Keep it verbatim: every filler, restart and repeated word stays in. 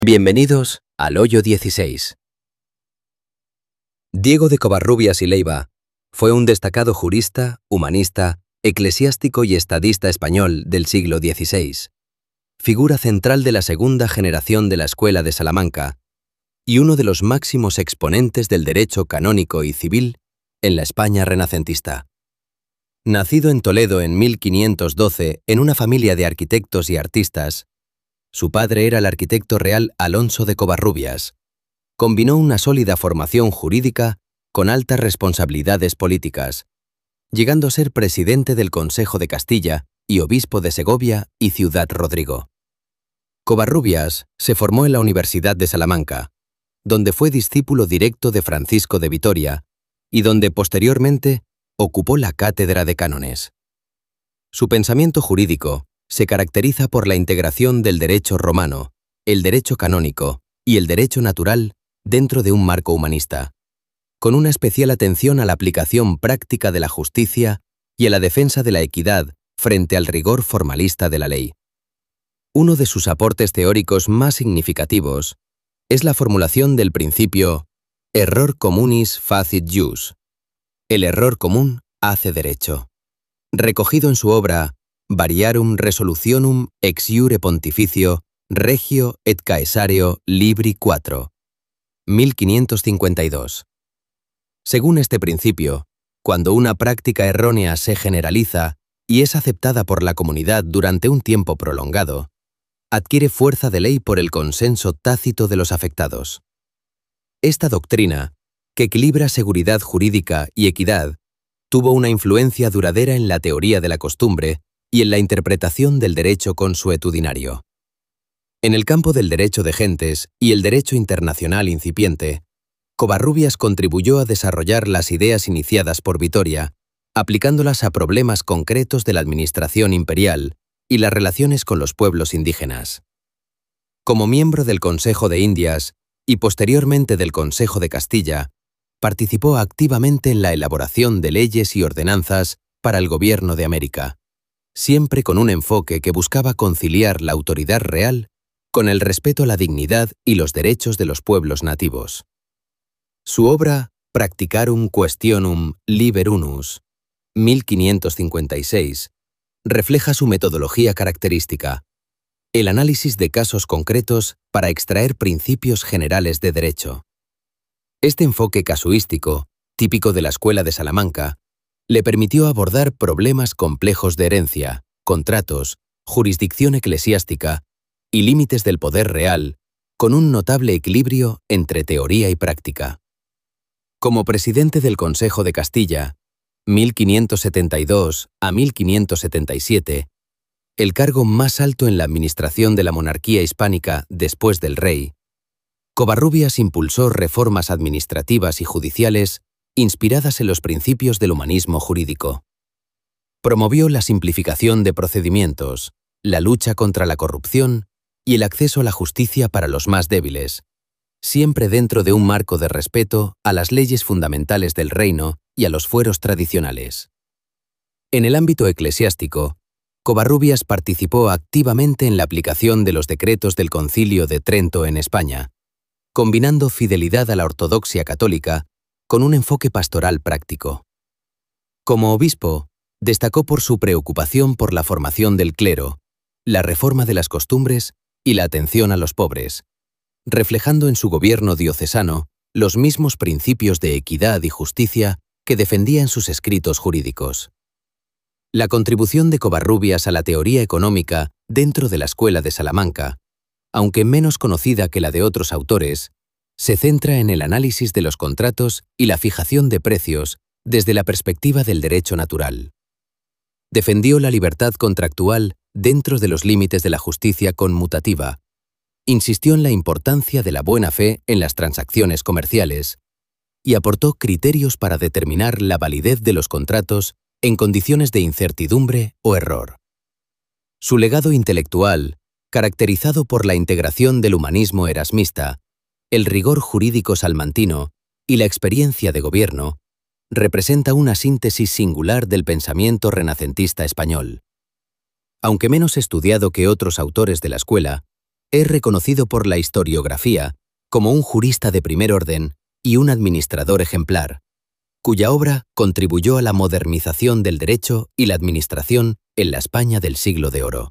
Bienvenidos al Hoyo dieciséis. Diego de Covarrubias y Leiva fue un destacado jurista, humanista, eclesiástico y estadista español del siglo dieciséis, figura central de la segunda generación de la Escuela de Salamanca y uno de los máximos exponentes del derecho canónico y civil en la España renacentista. Nacido en Toledo en mil quinientos doce en una familia de arquitectos y artistas, su padre era el arquitecto real Alonso de Covarrubias. Combinó una sólida formación jurídica con altas responsabilidades políticas, llegando a ser presidente del Consejo de Castilla y obispo de Segovia y Ciudad Rodrigo. Covarrubias se formó en la Universidad de Salamanca, donde fue discípulo directo de Francisco de Vitoria y donde posteriormente ocupó la cátedra de cánones. Su pensamiento jurídico se caracteriza por la integración del derecho romano, el derecho canónico y el derecho natural dentro de un marco humanista, con una especial atención a la aplicación práctica de la justicia y a la defensa de la equidad frente al rigor formalista de la ley. Uno de sus aportes teóricos más significativos es la formulación del principio error communis facit jus, el error común hace derecho, recogido en su obra Variarum Resolutionum ex iure pontificio Regio et Caesario Libri cuatro, mil quinientos cincuenta y dos. Según este principio, cuando una práctica errónea se generaliza y es aceptada por la comunidad durante un tiempo prolongado, adquiere fuerza de ley por el consenso tácito de los afectados. Esta doctrina, que equilibra seguridad jurídica y equidad, tuvo una influencia duradera en la teoría de la costumbre y en la interpretación del derecho consuetudinario. En el campo del derecho de gentes y el derecho internacional incipiente, Covarrubias contribuyó a desarrollar las ideas iniciadas por Vitoria, aplicándolas a problemas concretos de la administración imperial y las relaciones con los pueblos indígenas. Como miembro del Consejo de Indias y posteriormente del Consejo de Castilla, participó activamente en la elaboración de leyes y ordenanzas para el gobierno de América, siempre con un enfoque que buscaba conciliar la autoridad real con el respeto a la dignidad y los derechos de los pueblos nativos. Su obra Practicarum Questionum Liber Unus, mil quinientos cincuenta y seis, refleja su metodología característica, el análisis de casos concretos para extraer principios generales de derecho. Este enfoque casuístico, típico de la Escuela de Salamanca, le permitió abordar problemas complejos de herencia, contratos, jurisdicción eclesiástica y límites del poder real, con un notable equilibrio entre teoría y práctica. Como presidente del Consejo de Castilla, mil quinientos setenta y dos a mil quinientos setenta y siete, el cargo más alto en la administración de la monarquía hispánica después del rey, Covarrubias impulsó reformas administrativas y judiciales inspiradas en los principios del humanismo jurídico. Promovió la simplificación de procedimientos, la lucha contra la corrupción y el acceso a la justicia para los más débiles, siempre dentro de un marco de respeto a las leyes fundamentales del reino y a los fueros tradicionales. En el ámbito eclesiástico, Covarrubias participó activamente en la aplicación de los decretos del Concilio de Trento en España, combinando fidelidad a la ortodoxia católica con un enfoque pastoral práctico. Como obispo, destacó por su preocupación por la formación del clero, la reforma de las costumbres y la atención a los pobres, reflejando en su gobierno diocesano los mismos principios de equidad y justicia que defendía en sus escritos jurídicos. La contribución de Covarrubias a la teoría económica dentro de la Escuela de Salamanca, aunque menos conocida que la de otros autores, se centra en el análisis de los contratos y la fijación de precios desde la perspectiva del derecho natural. Defendió la libertad contractual dentro de los límites de la justicia conmutativa, insistió en la importancia de la buena fe en las transacciones comerciales y aportó criterios para determinar la validez de los contratos en condiciones de incertidumbre o error. Su legado intelectual, caracterizado por la integración del humanismo erasmista, el rigor jurídico salmantino y la experiencia de gobierno, representa una síntesis singular del pensamiento renacentista español. Aunque menos estudiado que otros autores de la escuela, Es reconocido por la historiografía como un jurista de primer orden y un administrador ejemplar, cuya obra contribuyó a la modernización del derecho y la administración en la España del Siglo de Oro.